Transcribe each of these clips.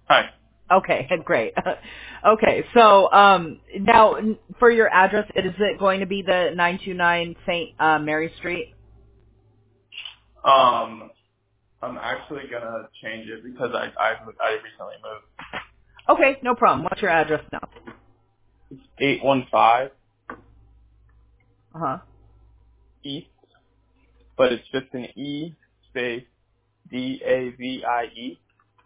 Hi. Okay, great. Okay, so now for your address, is it going to be the 929 St. Mary Street? I'm actually gonna change it because I recently moved. Okay, no problem. What's your address now? It's 815 Uh-huh. East, but it's just an E space DAVIE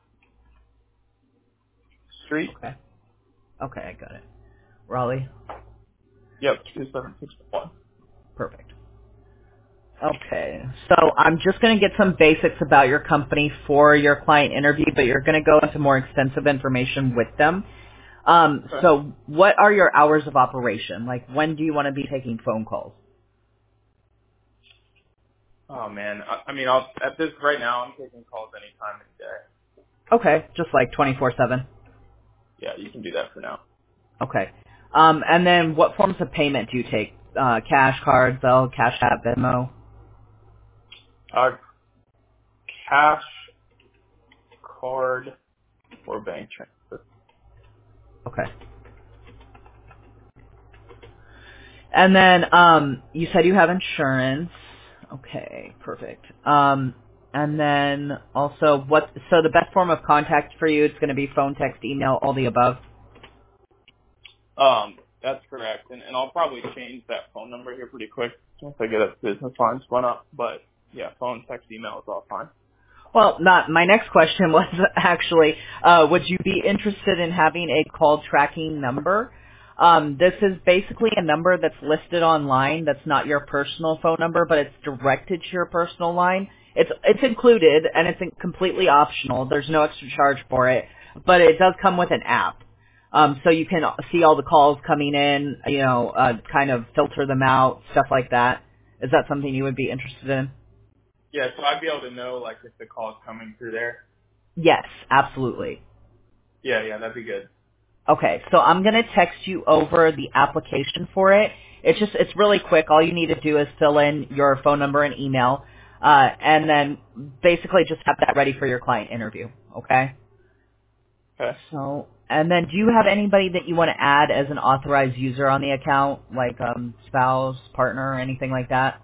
Street. Okay. Okay, I got it. Raleigh. Yep, 276one. Perfect. Okay, so I'm just going to get some basics about your company for your client interview, but you're going to go into more extensive information with them. Okay. So what are your hours of operation? Like, when do you want to be taking phone calls? Oh man, I mean, I'll at this right now I'm taking calls anytime of the day. Okay, just like 24/7. Yeah, you can do that for now. Okay. And then what forms of payment do you take? Cash, card, Zelle, Cash App, Venmo? Uh, cash, card, or bank transfer. Okay. And then you said you have insurance. Okay, perfect. And then also, so the best form of contact for you, it's going to be phone, text, email, all the above? That's correct, and I'll probably change that phone number here pretty quick once I get a business line spun up. But yeah, phone, text, email is all fine. Well, not my next question was actually, would you be interested in having a call tracking number? This is basically a number that's listed online. That's not your personal phone number, but it's directed to your personal line. It's included and it's completely optional. There's no extra charge for it, but it does come with an app. So you can see all the calls coming in, kind of filter them out, stuff like that. Is that something you would be interested in? Yeah, so I'd be able to know like if the call is coming through there. Yes, absolutely. Yeah, that'd be good. Okay, so I'm going to text you over the application for it. It's really quick. All you need to do is fill in your phone number and email, and then basically just have that ready for your client interview. Okay? Okay. So, and then do you have anybody that you want to add as an authorized user on the account, like spouse, partner, or anything like that?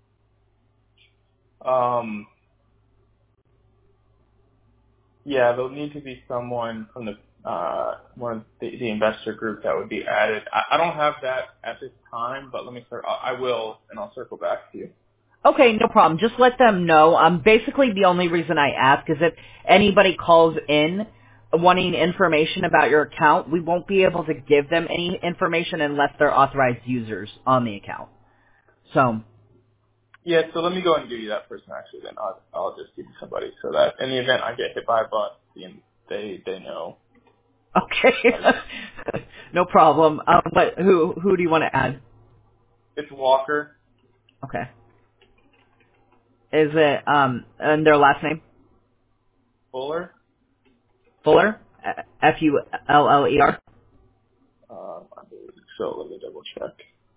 Yeah, there'll need to be someone from the one of the investor group that would be added. I don't have that at this time, but let me start. I will, and I'll circle back to you. Okay, no problem. Just let them know. Basically, the only reason I ask is if anybody calls in wanting information about your account, we won't be able to give them any information unless they're authorized users on the account. So, Yeah, so let me go and give you that person actually. Then I'll just give you somebody so that in the event I get hit by a bus, they know. okay, Like no problem. But who do you want to add? it's Walker Okay, is it and their last name Fuller. Fuller? Fuller? I believe so. Let me double check.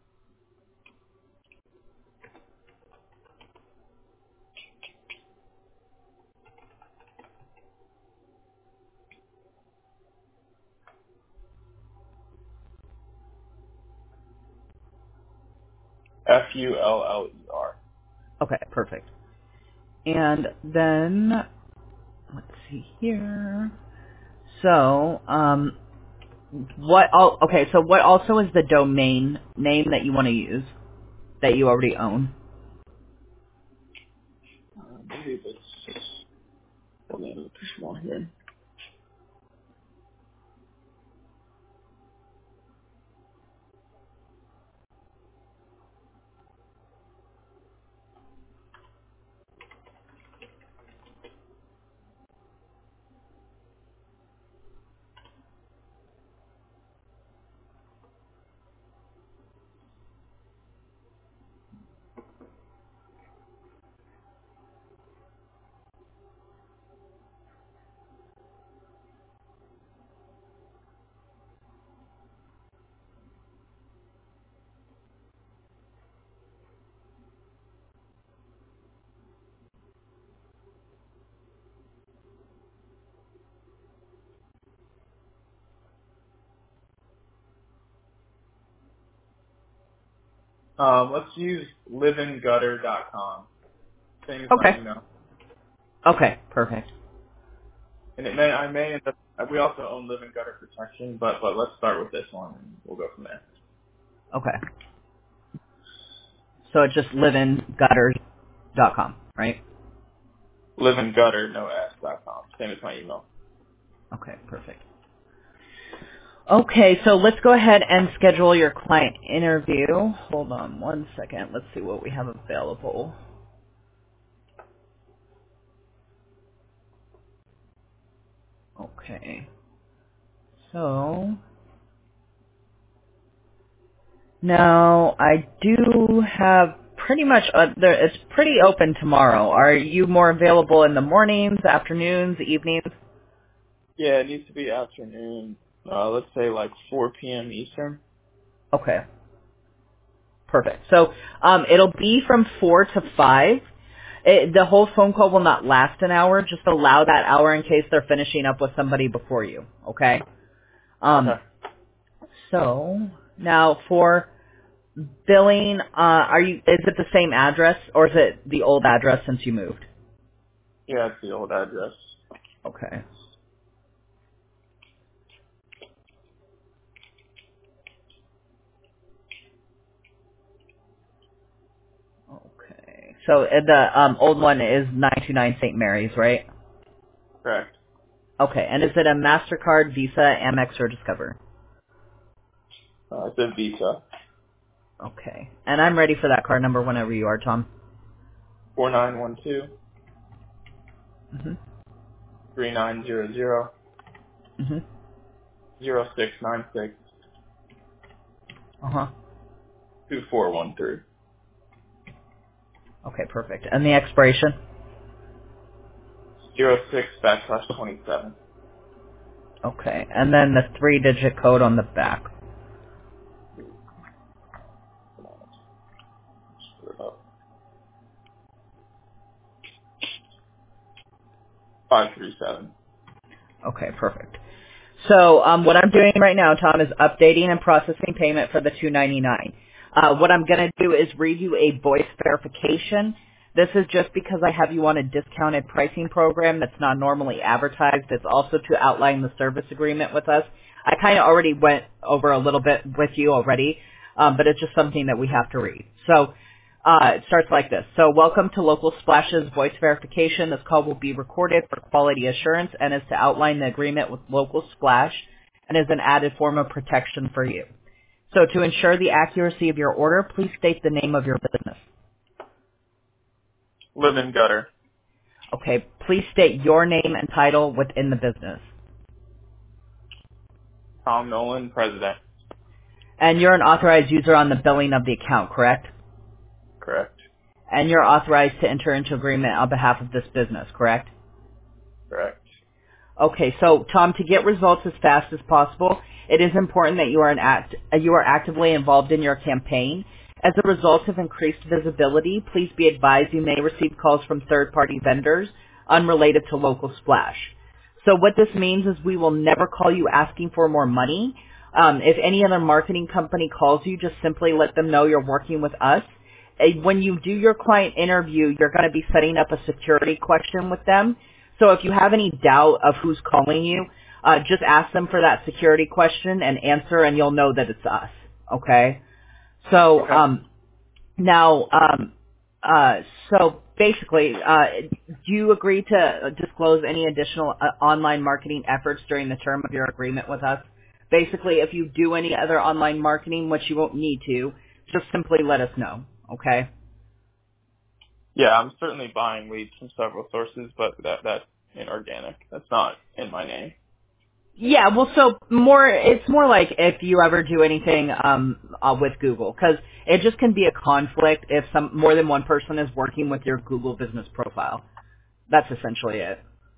Fuller. Okay, perfect. And then let's see here. So, so what also is the domain name that you want to use that you already own? I believe it's. Let me look this one here. Let's use liveandgutter.com. Same as my Okay. email. Okay, perfect. And I may end up, we also own Live and Gutter Protection, but let's start with this one and we'll go from there. Okay. So it's just liveandgutter.com, right? Liveandgutter, no s.com. Same as my email. Okay, perfect. Okay, so let's go ahead and schedule your client interview. Hold on one second. Let's see what we have available. Okay. So, now I do have pretty much, it's pretty open tomorrow. Are you more available in the mornings, afternoons, evenings? Yeah, it needs to be afternoon. Let's say like 4 p.m. Eastern. Okay, perfect. So, it'll be from 4 to 5. The whole phone call will not last an hour. Just allow that hour in case they're finishing up with somebody before you. Okay. Okay. So now for billing, is it the same address or is it the old address since you moved? Yeah, it's the old address. Okay. Okay. So the old one is 929 St. Mary's, right? Correct. Okay. And is it a MasterCard, Visa, Amex, or Discover? It's a Visa. Okay. And I'm ready for that card number whenever you are, Tom. 4912 Mhm. 3900 Mhm. 0696 Uh-huh. 2413. Okay, perfect. And the expiration? 06/27. Okay. And then the 3-digit code on the back. Put it up. 537. Okay, perfect. So what I'm doing right now, Tom, is updating and processing payment for the $299. What I'm going to do is read you a voice verification. This is just because I have you on a discounted pricing program that's not normally advertised. It's also to outline the service agreement with us. I kind of already went over a little bit with you already, but it's just something that we have to read. So it starts like this. So welcome to Local Splash's voice verification. This call will be recorded for quality assurance and is to outline the agreement with Local Splash and is an added form of protection for you. So to ensure the accuracy of your order, please state the name of your business. Live and Gutter. Okay, please state your name and title within the business. Tom Nolan, President. And you're an authorized user on the billing of the account, correct? Correct. And you're authorized to enter into agreement on behalf of this business, correct? Correct. Okay, so Tom, to get results as fast as possible, it is important that you are actively involved in your campaign. As a result of increased visibility, please be advised you may receive calls from third-party vendors unrelated to Local Splash. So what this means is we will never call you asking for more money. If any other marketing company calls you, just simply let them know you're working with us. When you do your client interview, you're going to be setting up a security question with them. So if you have any doubt of who's calling you, just ask them for that security question and answer, and you'll know that it's us. Okay? So Okay. now, so basically, do you agree to disclose any additional online marketing efforts during the term of your agreement with us? Basically, if you do any other online marketing, which you won't need to, just simply let us know. Okay? Yeah, I'm certainly buying leads from several sources, but that's inorganic. That's not in my name. Yeah, well, so it's more like if you ever do anything with Google, because it just can be a conflict if more than one person is working with your Google business profile. That's essentially it.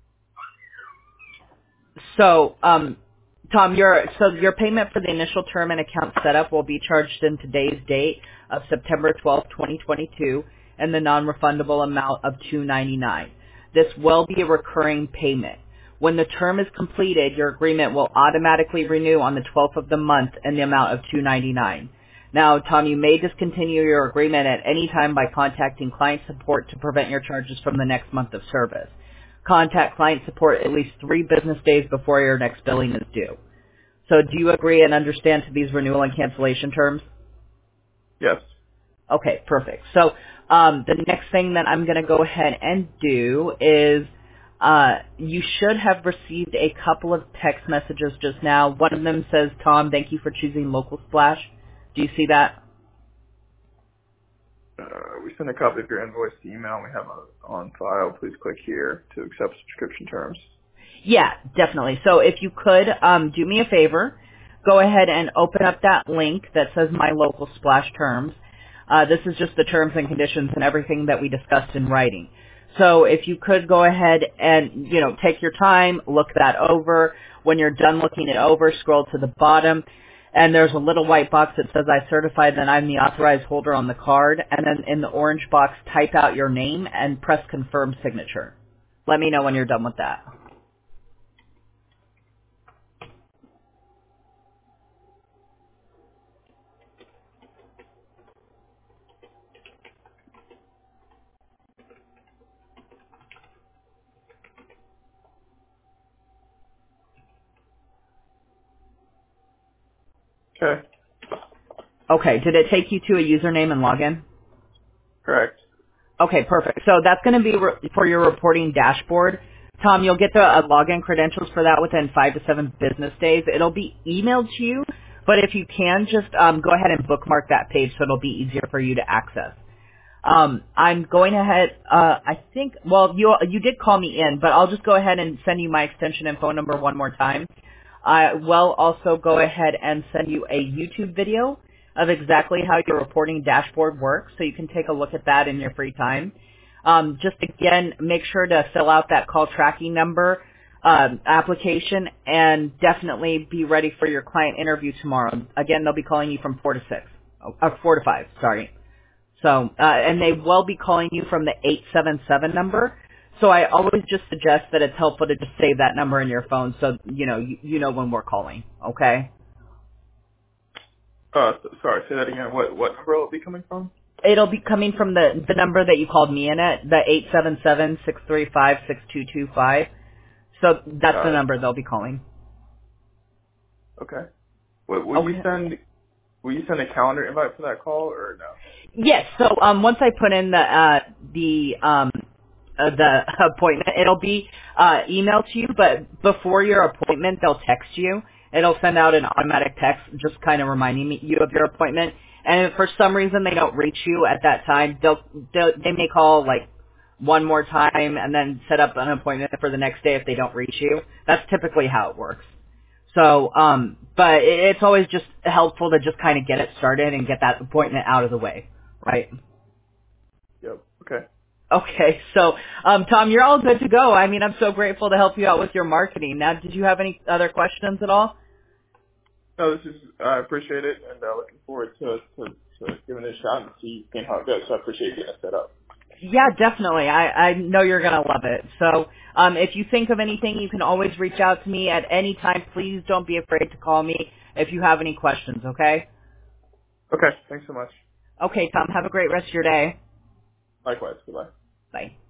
So, Tom, your payment for the initial term and account setup will be charged in today's date of September 12th, 2022, and the non-refundable amount of $299. This will be a recurring payment. When the term is completed, your agreement will automatically renew on the 12th of the month in the amount of $299. Now, Tom, you may discontinue your agreement at any time by contacting client support to prevent your charges from the next month of service. Contact client support at least 3 business days before your next billing is due. So do you agree and understand to these renewal and cancellation terms? Yes. Okay, perfect. So the next thing that I'm going to go ahead and do is you should have received a couple of text messages just now. One of them says, Tom, thank you for choosing Local Splash. Do you see that? We send a copy of your invoice to email we have on file. Please click here to accept subscription terms. Yeah, definitely. So if you could do me a favor, go ahead and open up that link that says My Local Splash Terms. This is just the terms and conditions and everything that we discussed in writing. So if you could go ahead and, take your time, look that over. When you're done looking it over, scroll to the bottom, and there's a little white box that says, I certify that I'm the authorized holder on the card. And then in the orange box, type out your name and press confirm signature. Let me know when you're done with that. Okay. Okay, did it take you to a username and login? Correct. Okay, perfect. So that's going to be for your reporting dashboard. Tom, you'll get the login credentials for that within 5 to 7 business days. It'll be emailed to you, but if you can, just go ahead and bookmark that page so it'll be easier for you to access. I'm going ahead, you did call me in, but I'll just go ahead and send you my extension and phone number one more time. I will also go ahead and send you a YouTube video of exactly how your reporting dashboard works, so you can take a look at that in your free time. Just again, make sure to fill out that call tracking number application, and definitely be ready for your client interview tomorrow. Again, they'll be calling you from 4 to 5, sorry. So, and they will be calling you from the 877 number. So I always just suggest that it's helpful to just save that number in your phone so you know when we're calling, okay? Sorry, say that again. What number will it be coming from? It'll be coming from the number that you called me in at, the 877-635-6225. So that's the number they'll be calling. Okay. Will you send a calendar invite for that call or no? Yes. So once I put in the appointment, it'll be emailed to you. But before your appointment, they'll text you. It'll send out an automatic text, just kind of reminding you of your appointment. And if for some reason they don't reach you at that time, they may call like one more time and then set up an appointment for the next day if they don't reach you. That's typically how it works. So, but it's always just helpful to just kind of get it started and get that appointment out of the way, right? Yep. Okay. Okay, so, Tom, you're all good to go. I mean, I'm so grateful to help you out with your marketing. Now, did you have any other questions at all? No, I appreciate it, and looking forward to giving it a shot and see how it goes. So I appreciate you getting it set up. Yeah, definitely. I know you're going to love it. So if you think of anything, you can always reach out to me at any time. Please don't be afraid to call me if you have any questions, okay? Okay. Thanks so much. Okay, Tom, have a great rest of your day. Likewise. Goodbye. Bye.